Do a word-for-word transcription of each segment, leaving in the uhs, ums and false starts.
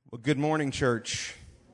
Well, good morning, church.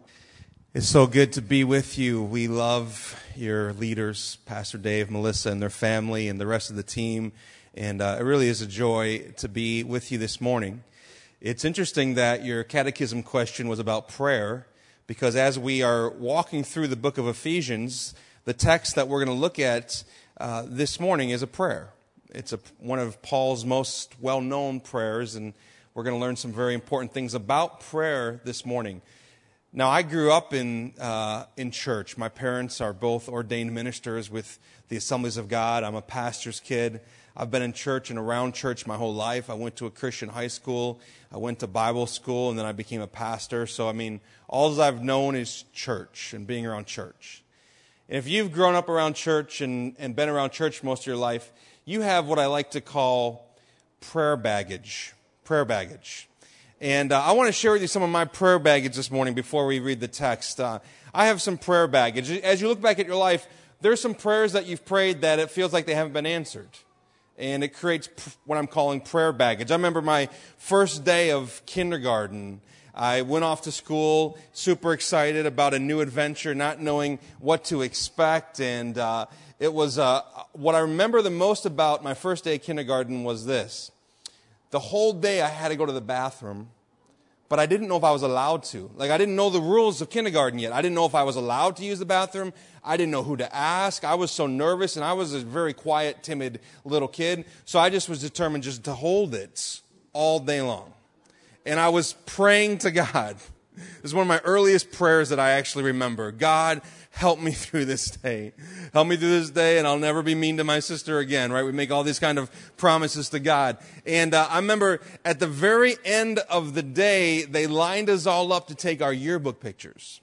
It's so good to be with you. We love your leaders, Pastor Dave, Melissa, and their family, and the rest of the team. And uh, it really is a joy to be with you this morning. It's interesting that your catechism question was about prayer, because as we are walking through the book of Ephesians, the text that we're going to look at uh, this morning is a prayer. It's a, one of Paul's most well-known prayers, and we're going to learn some very important things about prayer this morning. Now, I grew up in uh, in church. My parents are both ordained ministers with the Assemblies of God. I'm a pastor's kid. I've been in church and around church my whole life. I went to a Christian high school. I went to Bible school, and then I became a pastor. So, I mean, all I've known is church and being around church. And if you've grown up around church and, and been around church most of your life, you have what I like to call prayer baggage. Prayer baggage. And uh, I want to share with you some of my prayer baggage this morning before we read the text. Uh, I have some prayer baggage. As you look back at your life, there's some prayers that you've prayed that it feels like they haven't been answered. And it creates p- what I'm calling prayer baggage. I remember my first day of kindergarten. I went off to school, super excited about a new adventure, not knowing what to expect. And uh, it was uh, what I remember the most about my first day of kindergarten was this. The whole day I had to go to the bathroom, but I didn't know if I was allowed to. Like, I didn't know the rules of kindergarten yet. I didn't know if I was allowed to use the bathroom. I didn't know who to ask. I was so nervous, and I was a very quiet, timid little kid. So I just was determined just to hold it all day long. And I was praying to God. This is one of my earliest prayers that I actually remember. God, help me through this day. Help me through this day, and I'll never be mean to my sister again, right? We make all these kind of promises to God. And uh, I remember at the very end of the day, they lined us all up to take our yearbook pictures.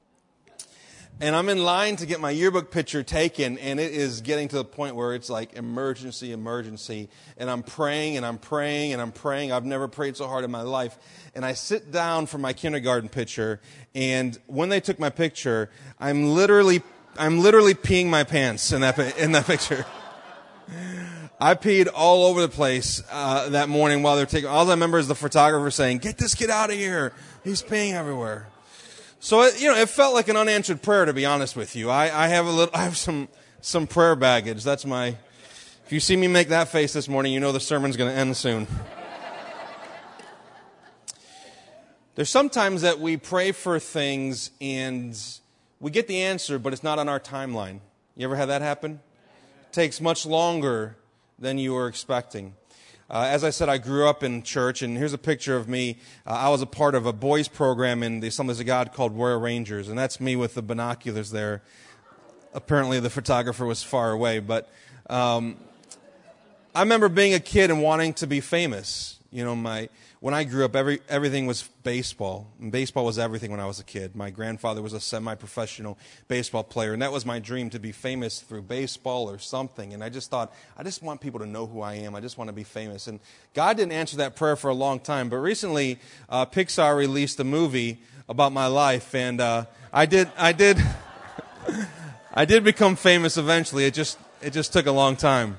And I'm in line to get my yearbook picture taken, and it is getting to the point where it's like emergency, emergency. And I'm praying, and I'm praying, and I'm praying. I've never prayed so hard in my life. And I sit down for my kindergarten picture, and when they took my picture, I'm literally, I'm literally peeing my pants in that in that picture. I peed all over the place uh, that morning while they're taking. All I remember is the photographer saying, "Get this kid out of here! He's peeing everywhere." So it, you know, it felt like an unanswered prayer, to be honest with you. I, I have a little, I have some some prayer baggage. That's my. If you see me make that face this morning, you know the sermon's going to end soon. There's sometimes that we pray for things and we get the answer, but it's not on our timeline. You ever had that happen? It takes much longer than you were expecting. Uh, as I said, I grew up in church, and here's a picture of me. Uh, I was a part of a boys program in the Assemblies of God called Royal Rangers, and that's me with the binoculars there. Apparently the photographer was far away, but um, I remember being a kid and wanting to be famous. You know, my when I grew up, every everything was baseball. And baseball was everything when I was a kid. My grandfather was a semi-professional baseball player, and that was my dream, to be famous through baseball or something. And I just thought, I just want people to know who I am. I just want to be famous. And God didn't answer that prayer for a long time. But recently, uh, Pixar released a movie about my life, and uh, I did, I did, I did become famous eventually. It just, it just took a long time.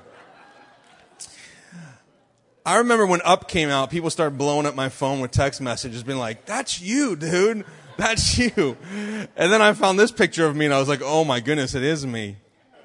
I remember when Up came out, people started blowing up my phone with text messages, being like, "That's you, dude. That's you." And then I found this picture of me, and I was like, oh my goodness, it is me.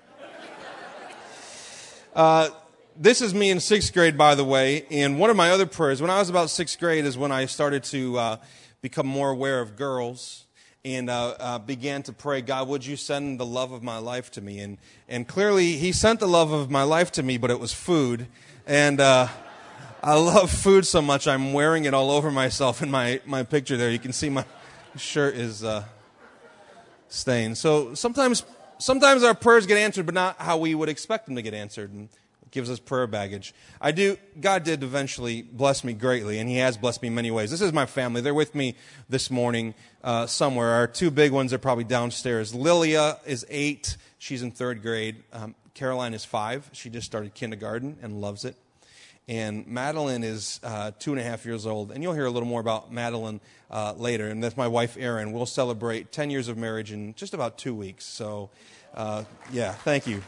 Uh, this is me in sixth grade, by the way. And one of my other prayers, when I was about sixth grade, is when I started to uh, become more aware of girls and uh, uh, began to pray, "God, would you send the love of my life to me?" And and clearly, He sent the love of my life to me, but it was food. And uh I love food so much, I'm wearing it all over myself in my, my picture there. You can see my shirt is uh, stained. So sometimes sometimes our prayers get answered, but not how we would expect them to get answered. And it gives us prayer baggage. I do. God did eventually bless me greatly, and He has blessed me in many ways. This is my family. They're with me this morning uh, somewhere. Our two big ones are probably downstairs. Lilia is eight. She's in third grade. Um, Caroline is five. She just started kindergarten and loves it. And Madeline is uh, two and a half years old. And you'll hear a little more about Madeline uh, later. And that's my wife, Erin. We'll celebrate ten years of marriage in just about two weeks. So, uh, yeah, thank you.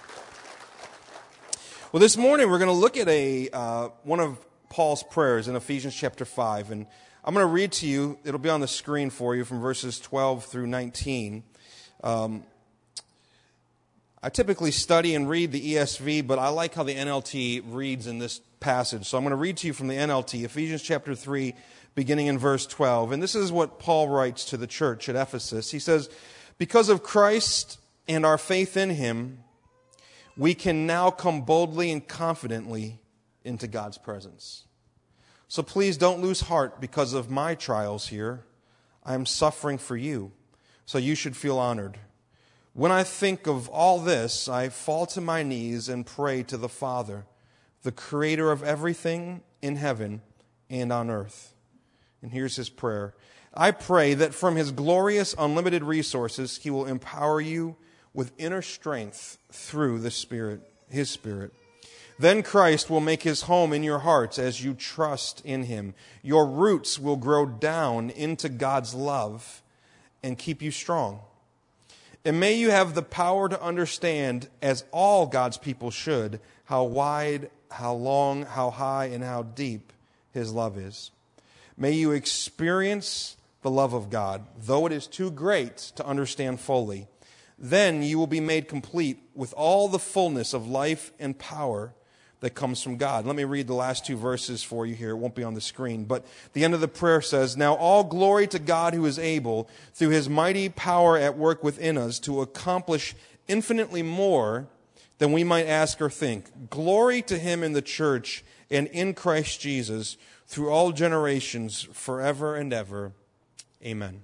Well, this morning we're going to look at a uh, one of Paul's prayers in Ephesians chapter five. And I'm going to read to you, it'll be on the screen for you, from verses twelve through nineteen. Um, I typically study and read the E S V, but I like how the N L T reads in this passage. So I'm going to read to you from the N L T, Ephesians chapter three, beginning in verse twelve. And this is what Paul writes to the church at Ephesus. He says, "Because of Christ and our faith in him, we can now come boldly and confidently into God's presence. So please don't lose heart because of my trials here. I am suffering for you, so you should feel honored. When I think of all this, I fall to my knees and pray to the Father, the creator of everything in heaven and on earth." And here's his prayer. "I pray that from his glorious, unlimited resources, he will empower you with inner strength through the Spirit, his Spirit. Then Christ will make his home in your hearts as you trust in him. Your roots will grow down into God's love and keep you strong. And may you have the power to understand, as all God's people should, how wide, how long, how high, and how deep his love is. May you experience the love of God, though it is too great to understand fully. Then you will be made complete with all the fullness of life and power that comes from God." Let me read the last two verses for you here. It won't be on the screen. But the end of the prayer says, "Now all glory to God who is able, through his mighty power at work within us, to accomplish infinitely more than we might ask or think. Glory to him in the church and in Christ Jesus, through all generations, forever and ever. Amen."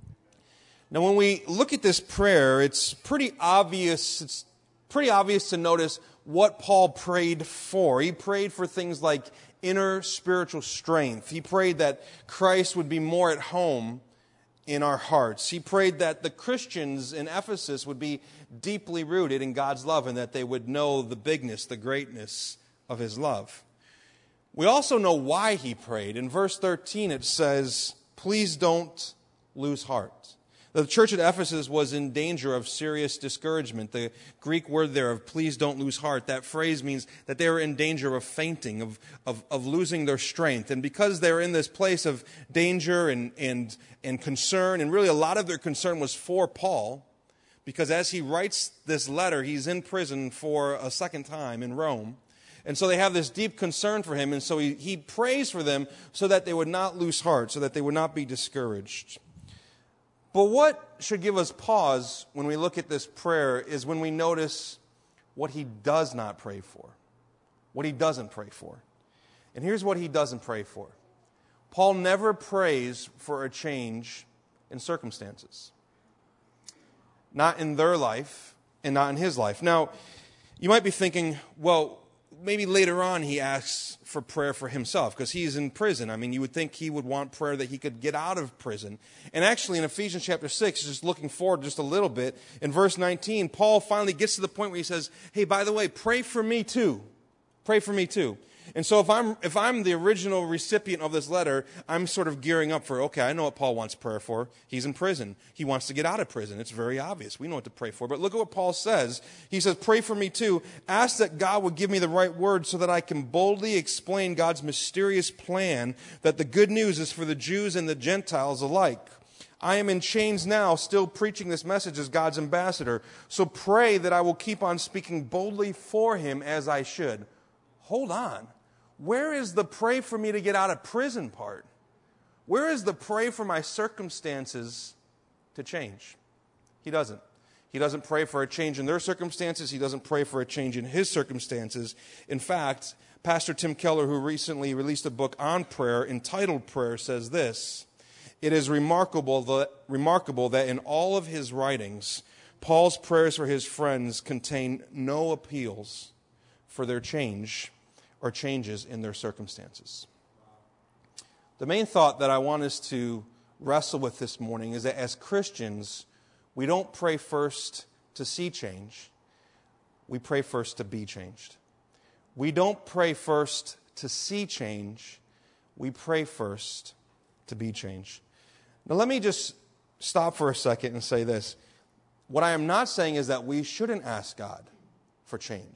Now, when we look at this prayer, it's pretty obvious, it's pretty obvious to notice what Paul prayed for. He prayed for things like inner spiritual strength. He prayed that Christ would be more at home in our hearts. He prayed that the Christians in Ephesus would be deeply rooted in God's love and that they would know the bigness, the greatness of his love. We also know why he prayed. In verse thirteen it says, "Please don't lose heart." The church at Ephesus was in danger of serious discouragement. The Greek word there of "please don't lose heart," that phrase means that they were in danger of fainting, of, of, of losing their strength. And because they were in this place of danger and, and, and concern, and really a lot of their concern was for Paul, because as he writes this letter, he's in prison for a second time in Rome. And so they have this deep concern for him, and so he, he prays for them so that they would not lose heart, so that they would not be discouraged. But what should give us pause when we look at this prayer is when we notice what he does not pray for, what he doesn't pray for. And here's what he doesn't pray for. Paul never prays for a change in circumstances. Not in their life and not in his life. Now, you might be thinking, well, maybe later on he asks for prayer for himself because he's in prison. I mean, you would think he would want prayer that he could get out of prison. And actually in Ephesians chapter six, just looking forward just a little bit, in verse nineteen, Paul finally gets to the point where he says, "Hey, by the way, pray for me too. Pray for me too." And so if I'm if I'm the original recipient of this letter, I'm sort of gearing up for, okay, I know what Paul wants prayer for. He's in prison. He wants to get out of prison. It's very obvious. We know what to pray for. But look at what Paul says. He says, "Pray for me too. Ask that God would give me the right words so that I can boldly explain God's mysterious plan that the good news is for the Jews and the Gentiles alike. I am in chains now, still preaching this message as God's ambassador. So pray that I will keep on speaking boldly for him as I should." Hold on. Where is the pray for me to get out of prison part? Where is the pray for my circumstances to change? He doesn't. He doesn't pray for a change in their circumstances. He doesn't pray for a change in his circumstances. In fact, Pastor Tim Keller, who recently released a book on prayer entitled Prayer, says this: "It is remarkable that, remarkable that in all of his writings, Paul's prayers for his friends contain no appeals for their change or changes in their circumstances." The main thought that I want us to wrestle with this morning is that as Christians, we don't pray first to see change. We pray first to be changed. We don't pray first to see change. We pray first to be changed. Now let me just stop for a second and say this. What I am not saying is that we shouldn't ask God for change.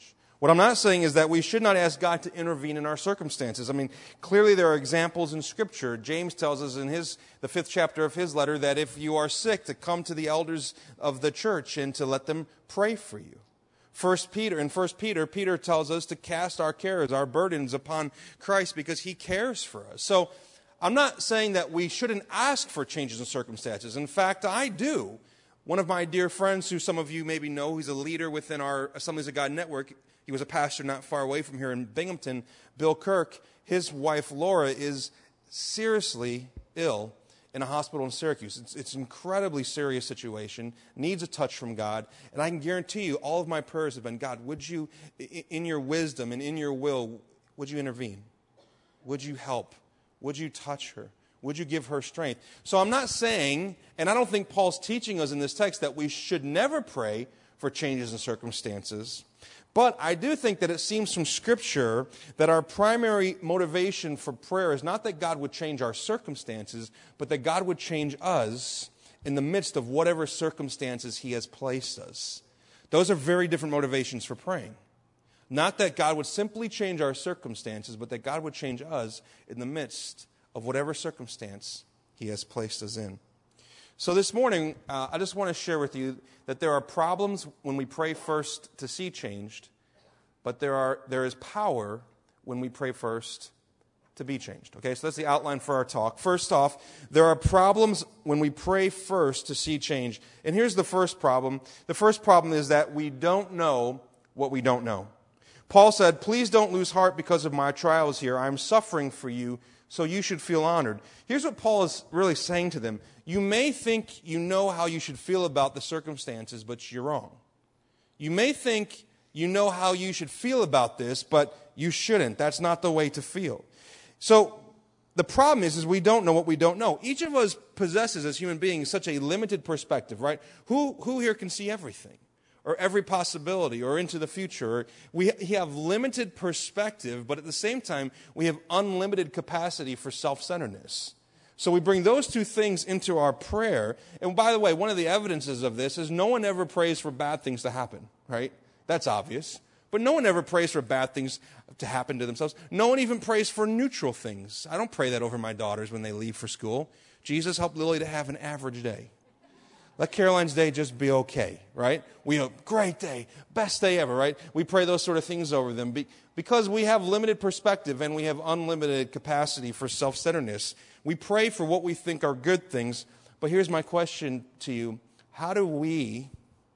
What I'm not saying is that we should not ask God to intervene in our circumstances. I mean, clearly there are examples in Scripture. James tells us in his the fifth chapter of his letter that if you are sick, to come to the elders of the church and to let them pray for you. First Peter, in First Peter, Peter tells us to cast our cares, our burdens upon Christ because he cares for us. So I'm not saying that we shouldn't ask for changes in circumstances. In fact, I do. One of my dear friends, who some of you maybe know, he's a leader within our Assemblies of God network. He was a pastor not far away from here in Binghamton, Bill Kirk. His wife, Laura, is seriously ill in a hospital in Syracuse. It's, it's an incredibly serious situation, needs a touch from God. And I can guarantee you, all of my prayers have been, God, would you, in your wisdom and in your will, would you intervene? Would you help? Would you touch her? Would you give her strength? So I'm not saying, and I don't think Paul's teaching us in this text, that we should never pray for changes in circumstances. But I do think that it seems from Scripture that our primary motivation for prayer is not that God would change our circumstances, but that God would change us in the midst of whatever circumstances he has placed us. Those are very different motivations for praying. Not that God would simply change our circumstances, but that God would change us in the midst of whatever circumstance he has placed us in. So this morning, uh, I just want to share with you that there are problems when we pray first to see changed, but there are there is power when we pray first to be changed. Okay, so that's the outline for our talk. First off, there are problems when we pray first to see change. And here's the first problem. The first problem is that we don't know what we don't know. Paul said, "Please don't lose heart because of my trials here. I'm suffering for you, so you should feel honored." Here's what Paul is really saying to them. You may think you know how you should feel about the circumstances, but you're wrong. You may think you know how you should feel about this, but you shouldn't. That's not the way to feel. So the problem is, is we don't know what we don't know. Each of us possesses, as human beings, such a limited perspective, right? Who, who here can see everything? Or every possibility, or into the future? We have limited perspective, but at the same time, we have unlimited capacity for self-centeredness. So we bring those two things into our prayer. And by the way, one of the evidences of this is no one ever prays for bad things to happen, right? That's obvious. But no one ever prays for bad things to happen to themselves. No one even prays for neutral things. I don't pray that over my daughters when they leave for school. Jesus, help Lily to have an average day. Let Caroline's day just be okay, right? We hope, great day, best day ever, right? We pray those sort of things over them because we have limited perspective and we have unlimited capacity for self-centeredness. We pray for what we think are good things, but here's my question to you. How do we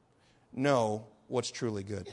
know what's truly good?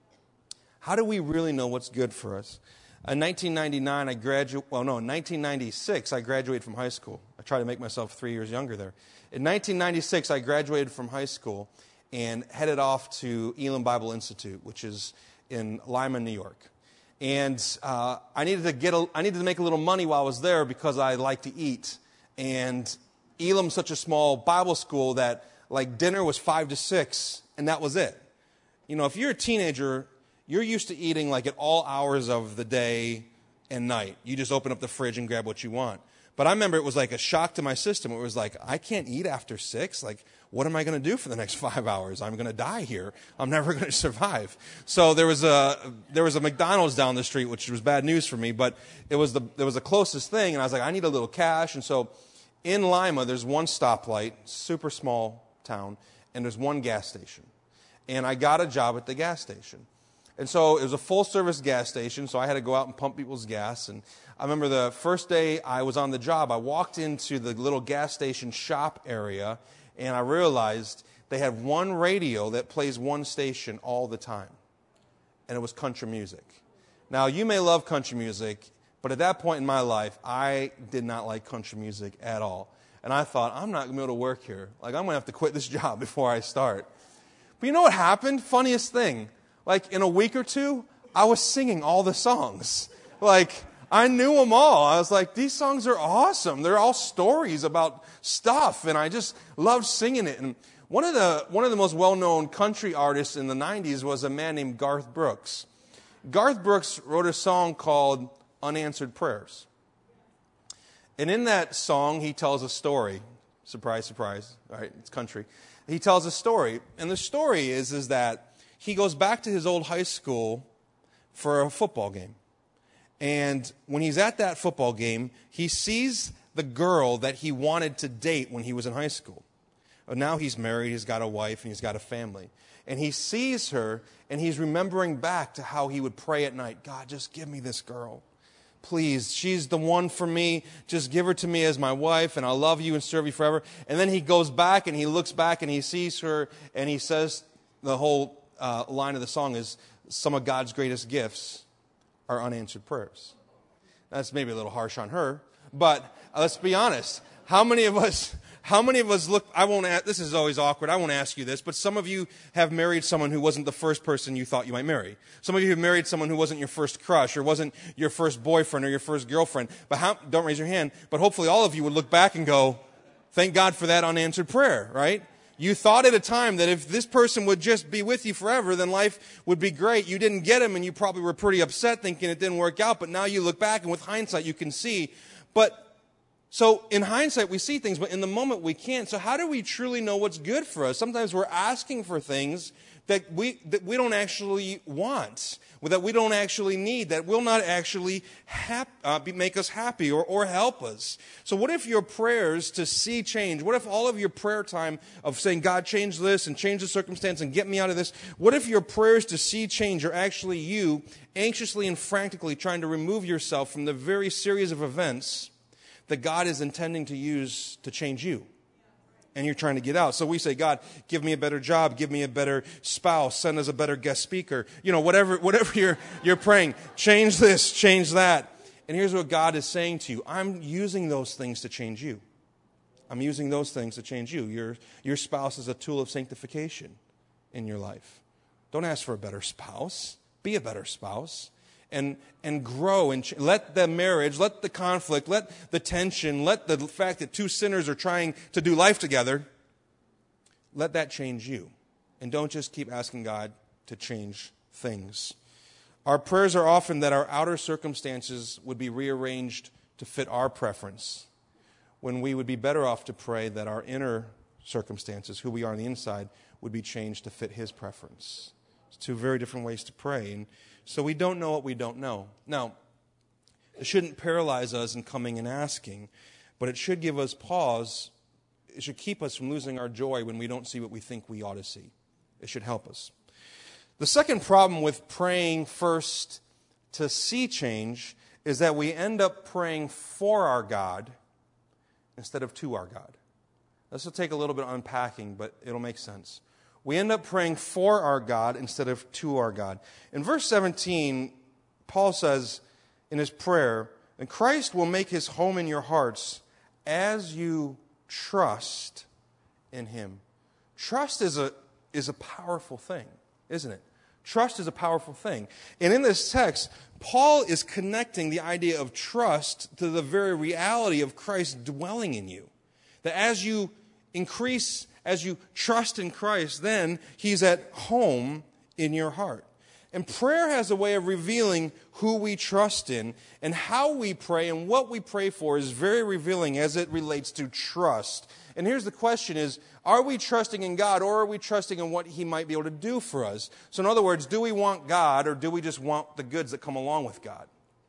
How do we really know what's good for us? In nineteen ninety-nine, I graduated, well, no, in nineteen ninety-six, I graduated from high school. I try to make myself three years younger there. In nineteen ninety-six, I graduated from high school and headed off to Elam Bible Institute, which is in Lima, New York. And uh, I needed to get, a, I needed to make a little money while I was there because I like to eat. And Elam's such a small Bible school that like dinner was five to six, and that was it. You know, if you're a teenager, you're used to eating like at all hours of the day and night. You just open up the fridge and grab what you want. But I remember it was like a shock to my system. It was like, I can't eat after six. Like, what am I going to do for the next five hours? I'm going to die here. I'm never going to survive. So there was a there was a McDonald's down the street, which was bad news for me. But it was the it was the closest thing, and I was like, I need a little cash. And so in Lima, there's one stoplight, super small town, and there's one gas station. And I got a job at the gas station. And so it was a full-service gas station, so I had to go out and pump people's gas. And I remember the first day I was on the job, I walked into the little gas station shop area, and I realized they had one radio that plays one station all the time. And it was country music. Now, you may love country music, but at that point in my life, I did not like country music at all. And I thought, I'm not going to be able to work here. Like, I'm going to have to quit this job before I start. But you know what happened? Funniest thing. Like, in a week or two, I was singing all the songs. Like, I knew them all. I was like, these songs are awesome. They're all stories about stuff, and I just loved singing it. And one of the one of the most well-known country artists in the nineties was a man named Garth Brooks. Garth Brooks wrote a song called Unanswered Prayers. And in that song, he tells a story. Surprise, surprise. All right, it's country. He tells a story. And the story is, is that he goes back to his old high school for a football game. And when he's at that football game, he sees the girl that he wanted to date when he was in high school. Now he's married, he's got a wife, and he's got a family. And he sees her, and he's remembering back to how he would pray at night. God, just give me this girl. Please, she's the one for me. Just give her to me as my wife, and I'll love you and serve you forever. And then he goes back, and he looks back, and he sees her, and he says, the whole uh, line of the song is, some of God's greatest gifts are unanswered prayers. That's maybe a little harsh on her, but uh, let's be honest. How many of us... How many of us look, I won't ask, this is always awkward, I won't ask you this, but some of you have married someone who wasn't the first person you thought you might marry. Some of you have married someone who wasn't your first crush or wasn't your first boyfriend or your first girlfriend. But how, don't raise your hand, but hopefully all of you would look back and go, thank God for that unanswered prayer, right? You thought at a time that if this person would just be with you forever, then life would be great. You didn't get him and you probably were pretty upset thinking it didn't work out, but now you look back and with hindsight you can see, but so in hindsight, we see things, but in the moment we can't. So how do we truly know what's good for us? Sometimes we're asking for things that we that we don't actually want, that we don't actually need, that will not actually hap, uh, be, make us happy or, or help us. So what if your prayers to see change, what if all of your prayer time of saying, God, change this and change the circumstance and get me out of this, what if your prayers to see change are actually you anxiously and frantically trying to remove yourself from the very series of events that God is intending to use to change you, and you're trying to get out. So we say, God, give me a better job, give me a better spouse, send us a better guest speaker. You know, whatever whatever you're, you're praying, change this, change that. And here's what God is saying to you. I'm using those things to change you. I'm using those things to change you. Your, your spouse is a tool of sanctification in your life. Don't ask for a better spouse. Be a better spouse. And and grow and ch- let the marriage, let the conflict, let the tension, let the fact that two sinners are trying to do life together, let that change you. And don't just keep asking God to change things. Our prayers are often that our outer circumstances would be rearranged to fit our preference, when we would be better off to pray that our inner circumstances, who we are on the inside, would be changed to fit His preference. It's two very different ways to pray. And so we don't know what we don't know. Now, it shouldn't paralyze us in coming and asking, but it should give us pause. It should keep us from losing our joy when we don't see what we think we ought to see. It should help us. The second problem with praying first to see change is that we end up praying for our God instead of to our God. This will take a little bit of unpacking, but it'll make sense. We end up praying for our God instead of to our God. In verse seventeen, Paul says in his prayer, and Christ will make His home in your hearts as you trust in Him. Trust is a, is a powerful thing, isn't it? Trust is a powerful thing. And in this text, Paul is connecting the idea of trust to the very reality of Christ dwelling in you. That as you increase As you trust in Christ, then He's at home in your heart. And prayer has a way of revealing who we trust in, and how we pray and what we pray for is very revealing as it relates to trust. And here's the question is, are we trusting in God, or are we trusting in what He might be able to do for us? So in other words, do we want God, or do we just want the goods that come along with God?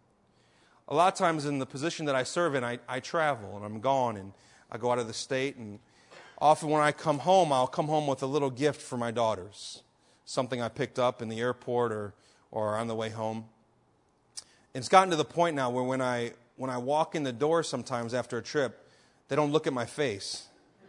A lot of times in the position that I serve in, I, I travel and I'm gone and I go out of the state, and often when I come home, I'll come home with a little gift for my daughters. Something I picked up in the airport or, or on the way home. It's gotten to the point now where when I when I walk in the door sometimes after a trip, they don't look at my face.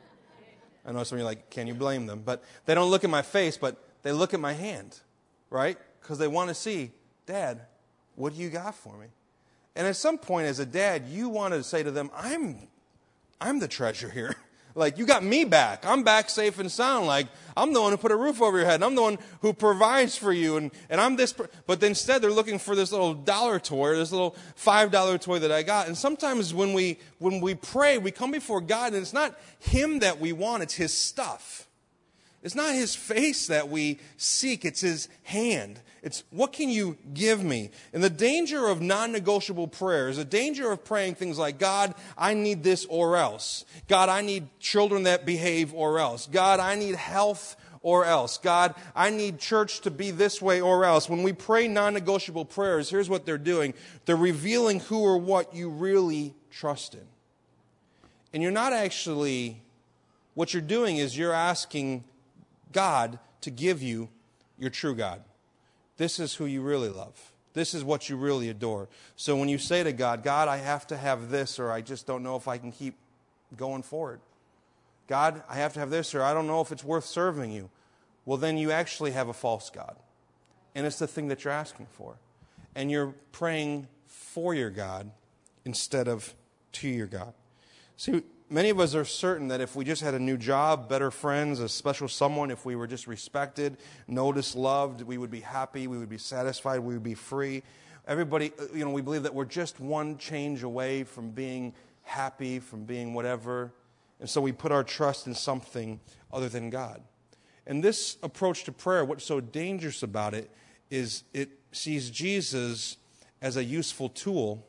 I know some of you are like, can you blame them? But they don't look at my face, but they look at my hand, right? Because they want to see, Dad, what do you got for me? And at some point as a dad, you want to say to them, I'm, I'm the treasure here. Like, you got me back. I'm back safe and sound. Like, I'm the one who put a roof over your head. And I'm the one who provides for you. And, and I'm this. But instead, they're looking for this little dollar toy, this little five dollar toy that I got. And sometimes when we when we pray, we come before God, and it's not Him that we want. It's His stuff. It's not His face that we seek. It's His hand. It's, what can you give me? And the danger of non-negotiable prayers, the danger of praying things like, God, I need this or else. God, I need children that behave or else. God, I need health or else. God, I need church to be this way or else. When we pray non-negotiable prayers, here's what they're doing. They're revealing who or what you really trust in. And you're not actually, what you're doing is you're asking God to give you your true God. This is who you really love. This is what you really adore. So when you say to God, God, I have to have this, or I just don't know if I can keep going forward. God, I have to have this, or I don't know if it's worth serving you. Well, then you actually have a false God. And it's the thing that you're asking for. And you're praying for your God instead of to your God. See, many of us are certain that if we just had a new job, better friends, a special someone, if we were just respected, noticed, loved, we would be happy, we would be satisfied, we would be free. Everybody, you know, we believe that we're just one change away from being happy, from being whatever. And so we put our trust in something other than God. And this approach to prayer, what's so dangerous about it is it sees Jesus as a useful tool,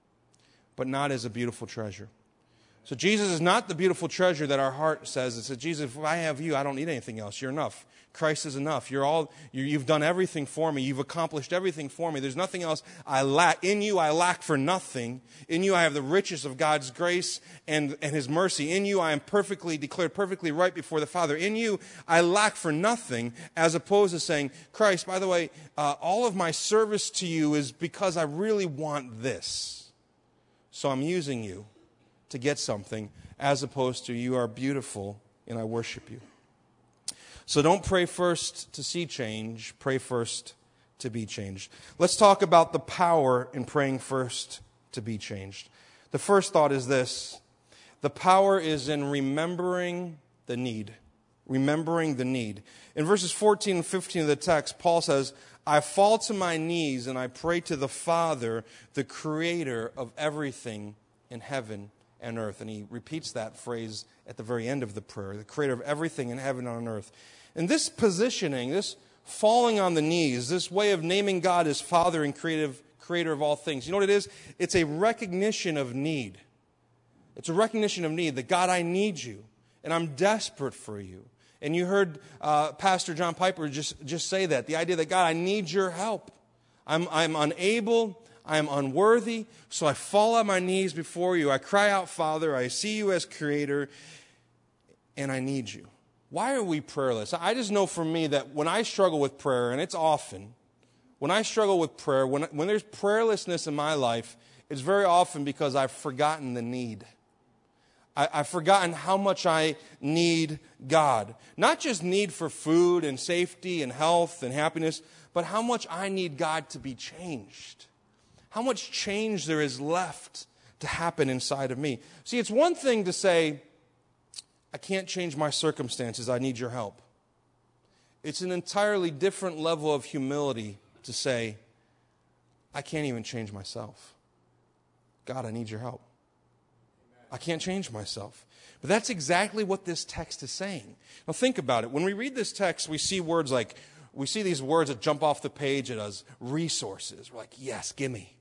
but not as a beautiful treasure. So Jesus is not the beautiful treasure that our heart says. It says, Jesus, if I have you, I don't need anything else. You're enough. Christ is enough. You're all, you, you've done everything for me. You've accomplished everything for me. There's nothing else I lack. In you, I lack for nothing. In you, I have the riches of God's grace and, and His mercy. In you, I am perfectly declared perfectly right before the Father. In you, I lack for nothing, as opposed to saying, Christ, by the way, uh, all of my service to you is because I really want this. So I'm using you to get something, as opposed to you are beautiful and I worship you. So don't pray first to see change, pray first to be changed. Let's talk about the power in praying first to be changed. The first thought is this: the power is in remembering the need. Remembering the need. In verses fourteen and fifteen of the text, Paul says, I fall to my knees and I pray to the Father, the creator of everything in heaven and earth. And he repeats that phrase at the very end of the prayer, the creator of everything in heaven and on earth. And this positioning, this falling on the knees, this way of naming God as Father and creative, creator of all things, you know what it is? It's a recognition of need. It's a recognition of need, that God, I need you, and I'm desperate for you. And you heard uh, Pastor John Piper just, just say that, the idea that, God, I need your help. I'm, I'm unable, I am unworthy, so I fall on my knees before you. I cry out, Father, I see you as creator, and I need you. Why are we prayerless? I just know for me that when I struggle with prayer, and it's often, when I struggle with prayer, when, when there's prayerlessness in my life, it's very often because I've forgotten the need. I, I've forgotten how much I need God. Not just need for food and safety and health and happiness, but how much I need God to be changed. How much change there is left to happen inside of me. See, it's one thing to say, I can't change my circumstances, I need your help. It's an entirely different level of humility to say, I can't even change myself. God, I need your help. I can't change myself. But that's exactly what this text is saying. Now think about it. When we read this text, we see words like, we see these words that jump off the page at us, resources. We're like, yes, give me.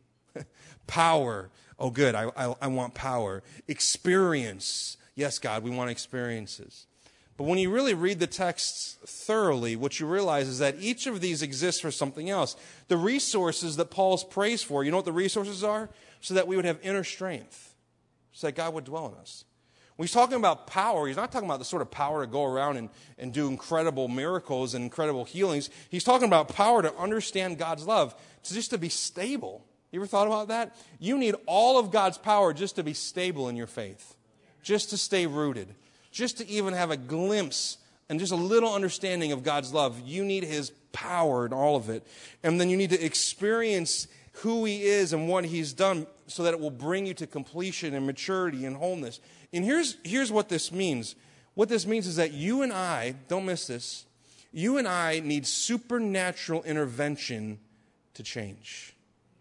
Power. Oh, good. I, I, I want power. Experience. Yes, God, we want experiences. But when you really read the texts thoroughly, what you realize is that each of these exists for something else. The resources that Paul's prays for, you know what the resources are? So that we would have inner strength. So that God would dwell in us. When he's talking about power, he's not talking about the sort of power to go around and, and do incredible miracles and incredible healings. He's talking about power to understand God's love, to just to be stable. You ever thought about that? You need all of God's power just to be stable in your faith, just to stay rooted, just to even have a glimpse and just a little understanding of God's love. You need His power in all of it. And then you need to experience who He is and what He's done so that it will bring you to completion and maturity and wholeness. And here's, here's what this means. What this means is that you and I, don't miss this, you and I need supernatural intervention to change.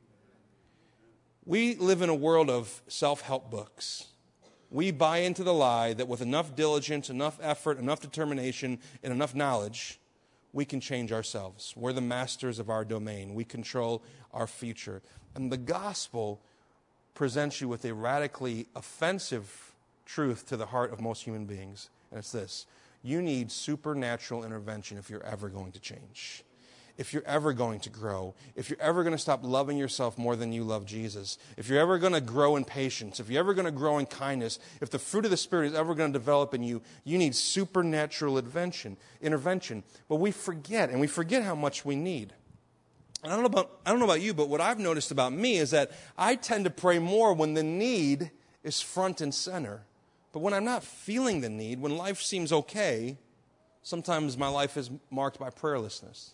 We live in a world of self-help books. We buy into the lie that with enough diligence, enough effort, enough determination, and enough knowledge, we can change ourselves. We're the masters of our domain. We control our future. And the gospel presents you with a radically offensive truth to the heart of most human beings. And it's this: You need supernatural intervention if you're ever going to change, if you're ever going to grow, if you're ever going to stop loving yourself more than you love Jesus, if you're ever going to grow in patience, if you're ever going to grow in kindness, if the fruit of the Spirit is ever going to develop in you, you need supernatural intervention. intervention. But we forget, and we forget how much we need. And I don't know about, I don't know about you, but what I've noticed about me is that I tend to pray more when the need is front and center. But when I'm not feeling the need, when life seems okay, sometimes my life is marked by prayerlessness.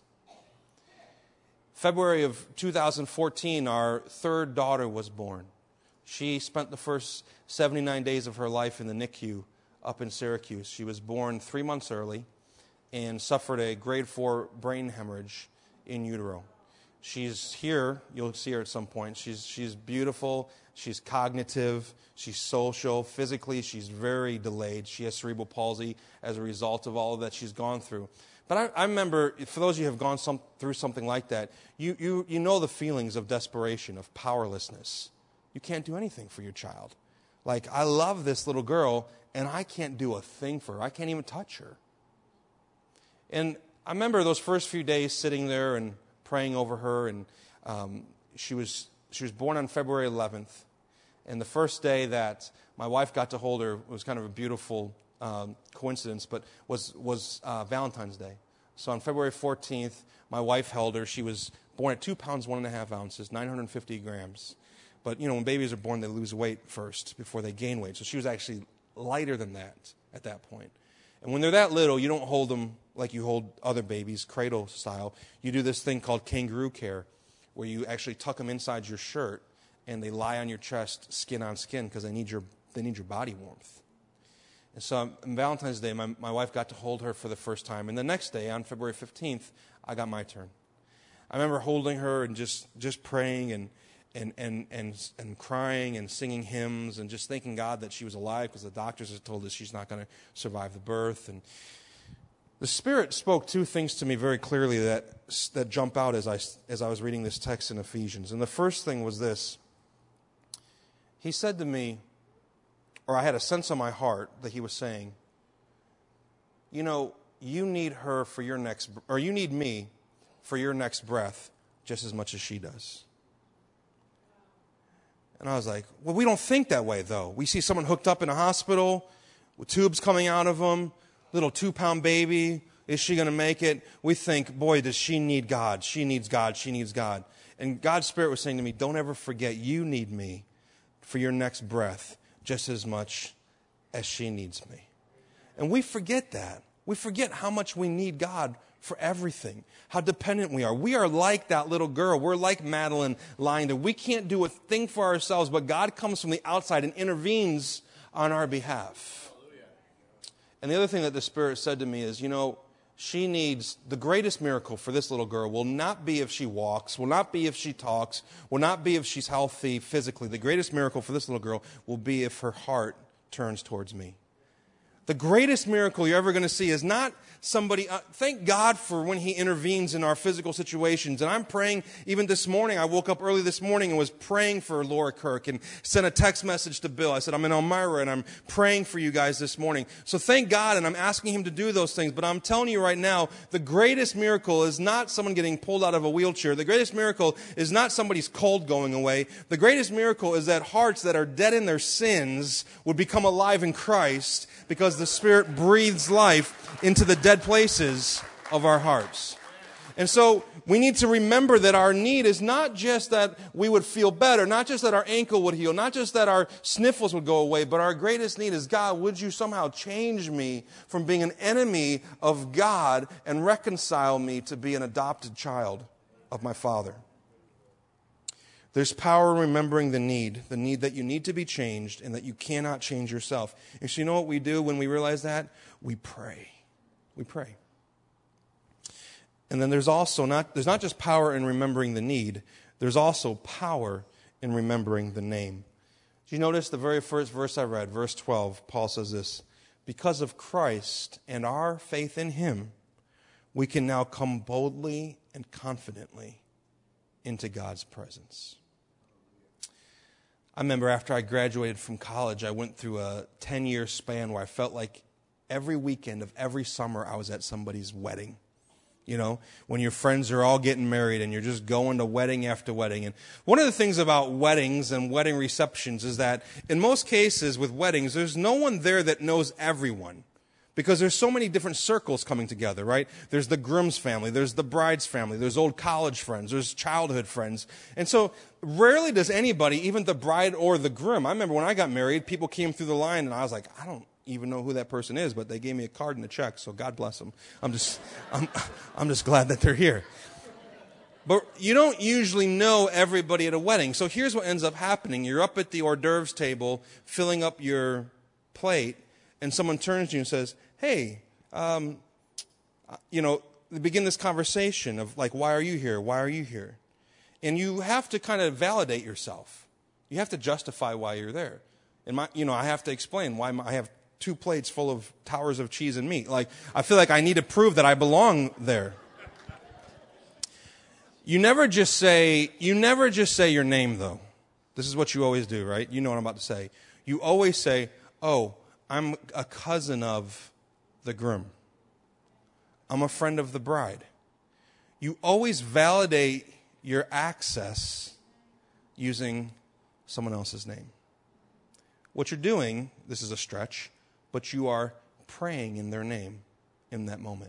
February of two thousand fourteen, our third daughter was born. She spent the first seventy-nine days of her life in the N I C U up in Syracuse. She was born three months early and suffered a grade four brain hemorrhage in utero. She's here. You'll see her at some point. She's she's beautiful. She's cognitive. She's social. Physically, she's very delayed. She has cerebral palsy as a result of all that she's gone through. But I, I remember, for those of you who have gone some, through something like that, you, you, you know the feelings of desperation, of powerlessness. You can't do anything for your child. Like, I love this little girl, and I can't do a thing for her. I can't even touch her. And I remember those first few days sitting there and praying over her, and um, she was she was born on February eleventh. And the first day that my wife got to hold her was kind of a beautiful um, coincidence, but was was uh, Valentine's Day. So on February fourteenth, my wife held her. She was born at two pounds, one and a half ounces, nine hundred fifty grams. But, you know, when babies are born, they lose weight first before they gain weight. So she was actually lighter than that at that point. And when they're that little, you don't hold them like you hold other babies, cradle style. You do this thing called kangaroo care, where you actually tuck them inside your shirt, and they lie on your chest, skin on skin, because they need your they need your body warmth. And so on Valentine's Day, my, my wife got to hold her for the first time. And the next day, on February fifteenth, I got my turn. I remember holding her and just, just praying and, and, and, and, and crying and singing hymns and just thanking God that she was alive, because the doctors had told us she's not going to survive the birth. And the Spirit spoke two things to me very clearly that, that jump out as I, as I was reading this text in Ephesians. And the first thing was this. He said to me, or I had a sense in my heart that he was saying, you know, you need her for your next, or you need me for your next breath just as much as she does. And I was like, well, we don't think that way, though. We see someone hooked up in a hospital with tubes coming out of them, little two-pound baby. Is she going to make it? We think, boy, does she need God. She needs God. She needs God. And God's Spirit was saying to me, don't ever forget you need me for your next breath just as much as she needs me. And we forget that. We forget how much we need God for everything, how dependent we are. We are like that little girl. We're like Madeline lying there. We can't do a thing for ourselves, but God comes from the outside and intervenes on our behalf. And the other thing that the Spirit said to me is, you know, she needs, the greatest miracle for this little girl will not be if she walks, will not be if she talks, will not be if she's healthy physically. The greatest miracle for this little girl will be if her heart turns towards me. The greatest miracle you're ever going to see is not somebody, uh, thank God for when he intervenes in our physical situations. And I'm praying, even this morning, I woke up early this morning and was praying for Laura Kirk and sent a text message to Bill. I said, I'm in Elmira and I'm praying for you guys this morning. So thank God, and I'm asking him to do those things. But I'm telling you right now, the greatest miracle is not someone getting pulled out of a wheelchair. The greatest miracle is not somebody's cold going away. The greatest miracle is that hearts that are dead in their sins would become alive in Christ, because the Spirit breathes life into the dead places of our hearts. And so we need to remember that our need is not just that we would feel better, not just that our ankle would heal, not just that our sniffles would go away, but our greatest need is, God, would you somehow change me from being an enemy of God and reconcile me to be an adopted child of my Father? There's power in remembering the need, the need that you need to be changed and that you cannot change yourself. And so you know what we do when we realize that? We pray. We pray. And then there's also not, there's not just power in remembering the need, there's also power in remembering the name. Do you notice the very first verse I read, verse twelve, Paul says this, because of Christ and our faith in him, we can now come boldly and confidently into God's presence. I remember after I graduated from college, I went through a ten-year span where I felt like every weekend of every summer I was at somebody's wedding. You know, when your friends are all getting married and you're just going to wedding after wedding. And one of the things about weddings and wedding receptions is that in most cases with weddings, there's no one there that knows everyone. Because there's so many different circles coming together, right? There's the groom's family, there's the bride's family, there's old college friends, there's childhood friends. And so rarely does anybody, even the bride or the groom. I remember when I got married, people came through the line and I was like, I don't even know who that person is, but they gave me a card and a check, so God bless them. I'm just, I'm, I'm just glad that they're here. But you don't usually know everybody at a wedding. So here's what ends up happening. You're up at the hors d'oeuvres table, filling up your plate, and someone turns to you and says, hey, um, you know, they begin this conversation of like, why are you here? Why are you here? And you have to kind of validate yourself. You have to justify why you're there. And my, you know, I have to explain why my, I have two plates full of towers of cheese and meat. Like, I feel like I need to prove that I belong there. You never just say, you never just say your name, though. This is what you always do, right? You know what I'm about to say. You always say, oh, I'm a cousin of the groom. I'm a friend of the bride. You always validate your access using someone else's name. What you're doing, this is a stretch, but you are praying in their name in that moment.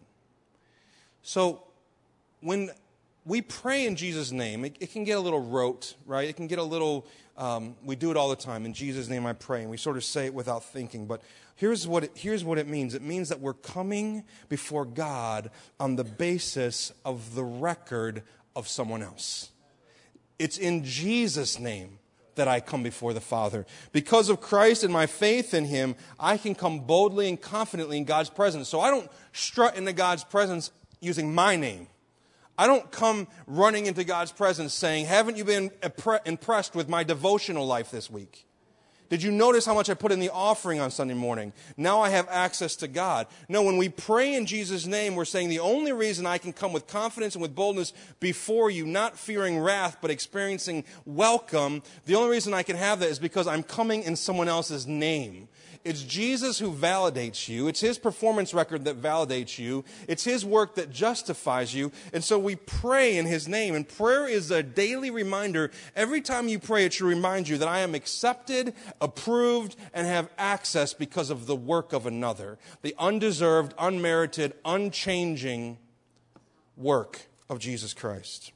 So when we pray in Jesus' name, it, it can get a little rote, right? It can get a little, um, we do it all the time. In Jesus' name I pray, and we sort of say it without thinking. But here's what it, here's what it means. It means that we're coming before God on the basis of the record of someone else. It's in Jesus' name that I come before the Father. Because of Christ and my faith in Him, I can come boldly and confidently in God's presence. So I don't strut into God's presence using my name. I don't come running into God's presence saying, haven't you been impressed with my devotional life this week? Did you notice how much I put in the offering on Sunday morning? Now I have access to God. No, when we pray in Jesus' name, we're saying the only reason I can come with confidence and with boldness before you, not fearing wrath, but experiencing welcome, the only reason I can have that is because I'm coming in someone else's name. It's Jesus who validates you. It's His performance record that validates you. It's His work that justifies you. And so we pray in His name. And prayer is a daily reminder. Every time you pray, it should remind you that I am accepted, approved, and have access because of the work of another. The undeserved, unmerited, unchanging work of Jesus Christ.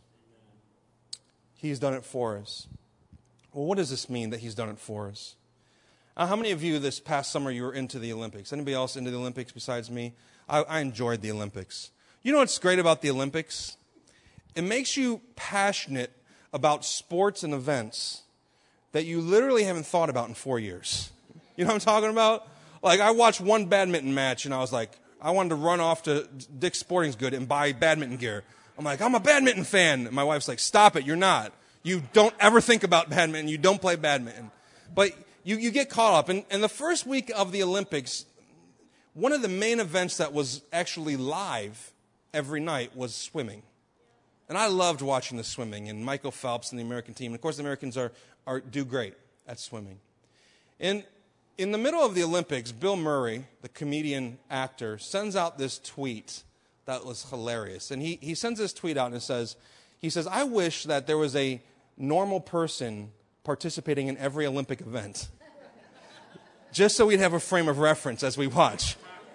He's done it for us. Well, what does this mean that He's done it for us? Uh, how many of you this past summer you were into the Olympics? Anybody else into the Olympics besides me? I, I enjoyed the Olympics. You know what's great about the Olympics? It makes you passionate about sports and events that you literally haven't thought about in four years. You know what I'm talking about? Like, I watched one badminton match, and I was like, I wanted to run off to Dick's Sporting Goods and buy badminton gear. I'm like, I'm a badminton fan. And my wife's like, stop it, you're not. You don't ever think about badminton. You don't play badminton. But You, you get caught up. And, and the first week of the Olympics, one of the main events that was actually live every night was swimming. And I loved watching the swimming, and Michael Phelps and the American team. And of course, the Americans are, are do great at swimming. And in the middle of the Olympics, Bill Murray, the comedian actor, sends out this tweet that was hilarious. And he, he sends this tweet out and it says, he says, I wish that there was a normal person participating in every Olympic event. Just so we'd have a frame of reference as we watch.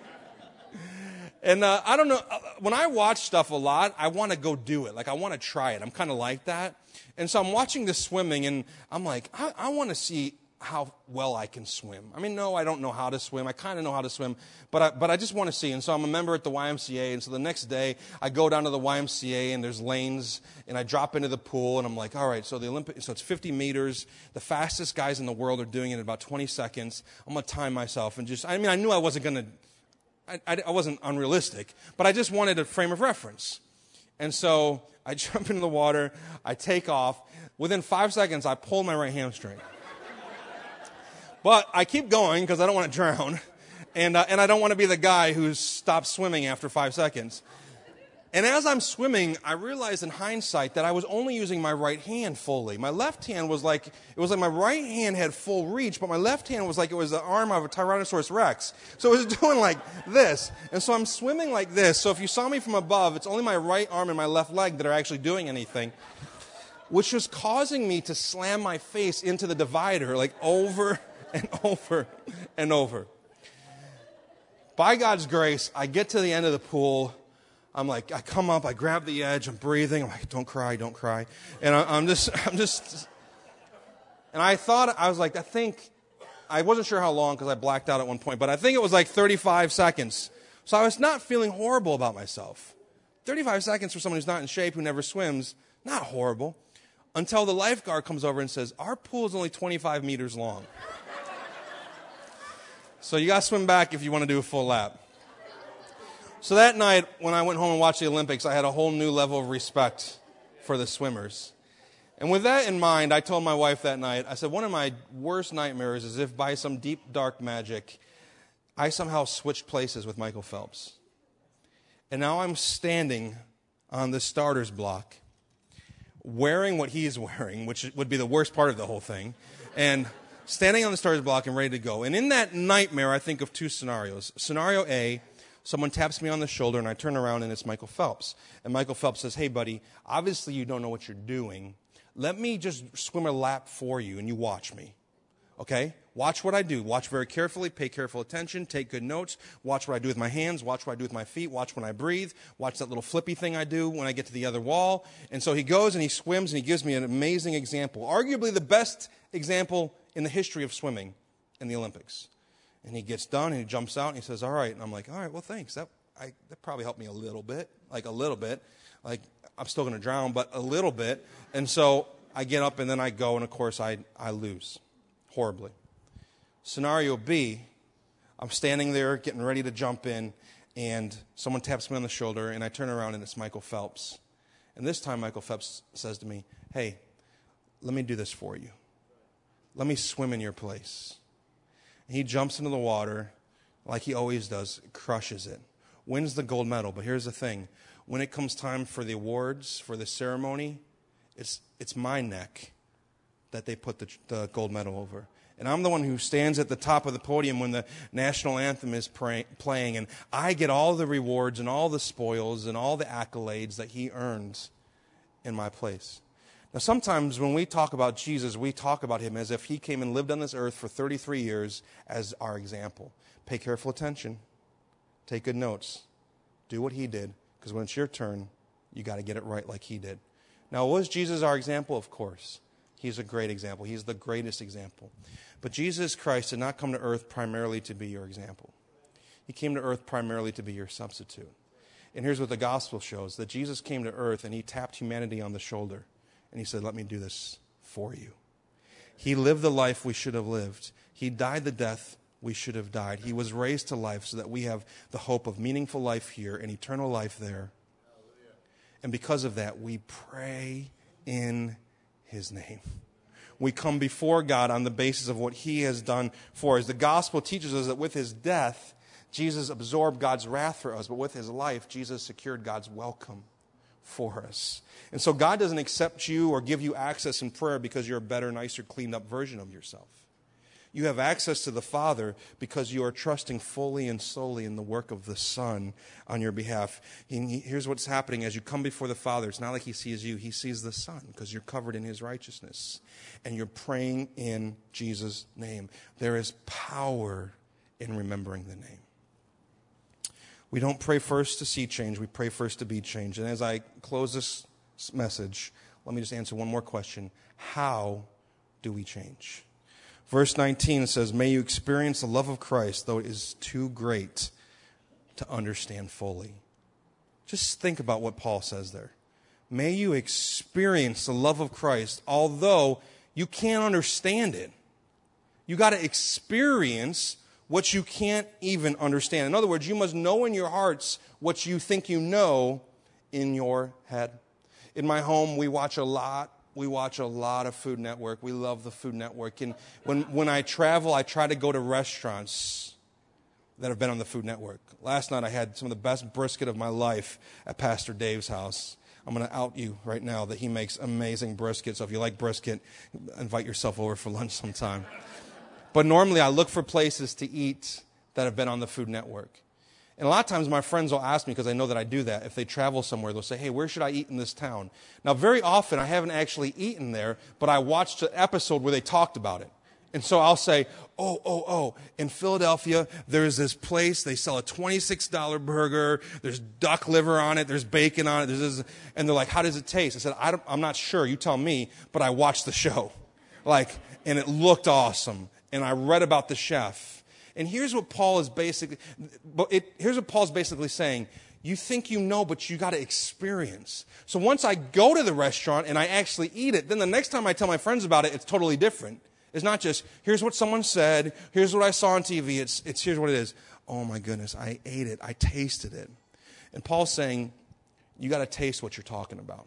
And uh, I don't know, when I watch stuff a lot, I want to go do it. Like, I want to try it. I'm kind of like that. And so I'm watching this swimming, and I'm like, I, I want to see how well I can swim. I mean, no, I don't know how to swim. I kind of know how to swim, but I, but I just want to see. And so I'm a member at the Y M C A, and so the next day, I go down to the Y M C A, and there's lanes, and I drop into the pool, and I'm like, all right, so the Olympic, so it's fifty meters. The fastest guys in the world are doing it in about twenty seconds. I'm going to time myself, and just, I mean, I knew I wasn't going to, I, I, I wasn't unrealistic, but I just wanted a frame of reference. And so I jump into the water, I take off. Within five seconds, I pull my right hamstring. But I keep going because I don't want to drown, and uh, and I don't want to be the guy who stops swimming after five seconds. And as I'm swimming, I realized in hindsight that I was only using my right hand fully. My left hand was like, it was like my right hand had full reach, but my left hand was like it was the arm of a Tyrannosaurus Rex. So it was doing like this. And so I'm swimming like this. So if you saw me from above, it's only my right arm and my left leg that are actually doing anything, which was causing me to slam my face into the divider like over and over and over. By God's grace, I get to the end of the pool. I'm like, I come up, I grab the edge, I'm breathing. I'm like, don't cry, don't cry. And I, I'm just, I'm just, and I thought, I was like, I think, I wasn't sure how long because I blacked out at one point, but I think it was like thirty-five seconds. So I was not feeling horrible about myself. thirty-five seconds for someone who's not in shape, who never swims, not horrible. Until the lifeguard comes over and says, our pool is only twenty-five meters long. So you got to swim back if you want to do a full lap. So that night, when I went home and watched the Olympics, I had a whole new level of respect for the swimmers. And with that in mind, I told my wife that night, I said, one of my worst nightmares is if by some deep, dark magic, I somehow switched places with Michael Phelps. And now I'm standing on the starter's block, wearing what he is wearing, which would be the worst part of the whole thing, and standing on the starter's block and ready to go. And in that nightmare, I think of two scenarios. Scenario A, someone taps me on the shoulder, and I turn around, and it's Michael Phelps. And Michael Phelps says, hey, buddy, obviously you don't know what you're doing. Let me just swim a lap for you, and you watch me. Okay? Watch what I do. Watch very carefully. Pay careful attention. Take good notes. Watch what I do with my hands. Watch what I do with my feet. Watch when I breathe. Watch that little flippy thing I do when I get to the other wall. And so he goes, and he swims, and he gives me an amazing example. Arguably the best example in the history of swimming in the Olympics. And he gets done, and he jumps out, and he says, all right. And I'm like, all right, well, thanks. That, I, that probably helped me a little bit, like a little bit. Like, I'm still going to drown, but a little bit. And so I get up, and then I go, and, of course, I, I lose horribly. Scenario B, I'm standing there getting ready to jump in, and someone taps me on the shoulder, and I turn around, and it's Michael Phelps. And this time, Michael Phelps says to me, hey, let me do this for you. Let me swim in your place. He jumps into the water like he always does, crushes it, wins the gold medal. But here's the thing. When it comes time for the awards, for the ceremony, it's it's my neck that they put the, the gold medal over. And I'm the one who stands at the top of the podium when the national anthem is pray, playing. And I get all the rewards and all the spoils and all the accolades that he earns in my place. Now, sometimes when we talk about Jesus, we talk about him as if he came and lived on this earth for thirty-three years as our example. Pay careful attention. Take good notes. Do what he did, because when it's your turn, you got to get it right like he did. Now, was Jesus our example? Of course. He's a great example. He's the greatest example. But Jesus Christ did not come to earth primarily to be your example. He came to earth primarily to be your substitute. And here's what the gospel shows, that Jesus came to earth and he tapped humanity on the shoulder. And he said, let me do this for you. He lived the life we should have lived. He died the death we should have died. He was raised to life so that we have the hope of meaningful life here and eternal life there. Hallelujah. And because of that, we pray in his name. We come before God on the basis of what he has done for us. The gospel teaches us that with his death, Jesus absorbed God's wrath for us. But with his life, Jesus secured God's welcome for us. And so God doesn't accept you or give you access in prayer because you're a better, nicer, cleaned up version of yourself. You have access to the Father because you are trusting fully and solely in the work of the Son on your behalf. And here's what's happening as you come before the Father. It's not like he sees you. He sees the Son because you're covered in his righteousness. And you're praying in Jesus' name. There is power in remembering the name. We don't pray first to see change. We pray first to be changed. And as I close this message, let me just answer one more question. How do we change? Verse nineteen says, may you experience the love of Christ, though it is too great to understand fully. Just think about what Paul says there. May you experience the love of Christ, although you can't understand it. You got to experience what you can't even understand. In other words, you must know in your hearts what you think you know in your head. In my home, we watch a lot. We watch a lot of Food Network. We love the Food Network. And when, when I travel, I try to go to restaurants that have been on the Food Network. Last night I had some of the best brisket of my life at Pastor Dave's house. I'm going to out you right now that he makes amazing brisket. So if you like brisket, invite yourself over for lunch sometime. But normally I look for places to eat that have been on the Food Network. And a lot of times my friends will ask me, because I know that I do that, if they travel somewhere, they'll say, hey, where should I eat in this town? Now, very often I haven't actually eaten there, but I watched an episode where they talked about it. And so I'll say, oh, oh, oh, in Philadelphia, there's this place, they sell a twenty-six dollars burger, there's duck liver on it, there's bacon on it, there's this, and they're like, how does it taste? I said, I don't, I'm not sure, you tell me, but I watched the show. Like, and it looked awesome, and I read about the chef. And here's what Paul is basically, it, here's what Paul's basically saying. You think you know, but you got to experience. So once I go to the restaurant and I actually eat it, then the next time I tell my friends about it, it's totally different. It's not just, here's what someone said, here's what I saw on T V, it's, it's here's what it is. Oh my goodness, I ate it, I tasted it. And Paul's saying, you got to taste what you're talking about.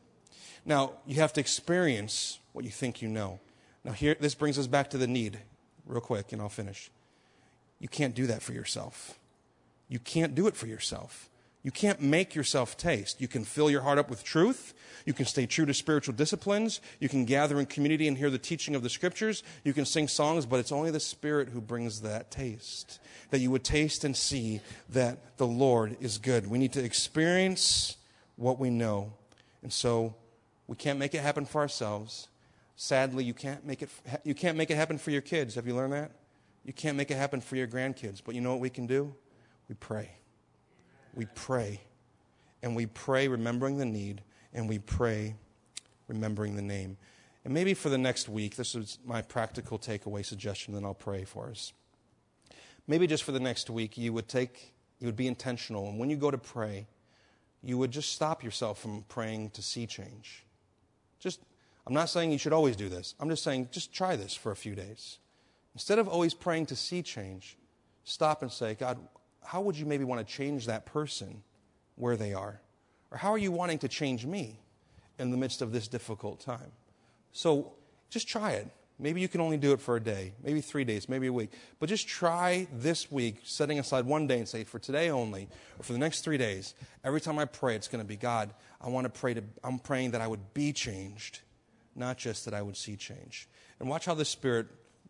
Now, you have to experience what you think you know. Now here, this brings us back to the need, real quick, and I'll finish. You can't do that for yourself. You can't do it for yourself. You can't make yourself taste. You can fill your heart up with truth. You can stay true to spiritual disciplines. You can gather in community and hear the teaching of the Scriptures. You can sing songs, but it's only the Spirit who brings that taste. That you would taste and see that the Lord is good. We need to experience what we know. And so we can't make it happen for ourselves. Sadly, you can't make it, you can't make it happen for your kids. Have you learned that? You can't make it happen for your grandkids. But you know what we can do? We pray. We pray, and we pray remembering the need, and we pray remembering the name. And maybe for the next week, this is my practical takeaway suggestion, then I'll pray for us. Maybe just for the next week, you would take, you would be intentional, and when you go to pray, you would just stop yourself from praying to see change. Just, I'm not saying you should always do this. I'm just saying just try this for a few days. Instead of always praying to see change, stop and say, God, how would you maybe want to change that person where they are? Or how are you wanting to change me in the midst of this difficult time? So just try it. Maybe you can only do it for a day, maybe three days, maybe a week. But just try this week, setting aside one day and say, for today only, or for the next three days, every time I pray, it's going to be, God, I want to pray to, I'm praying that I would be changed, not just that I would see change. And watch how the Spirit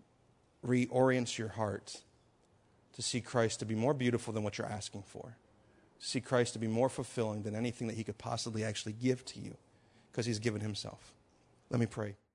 reorients your heart to see Christ to be more beautiful than what you're asking for. See Christ to be more fulfilling than anything that he could possibly actually give to you, because he's given himself. Let me pray.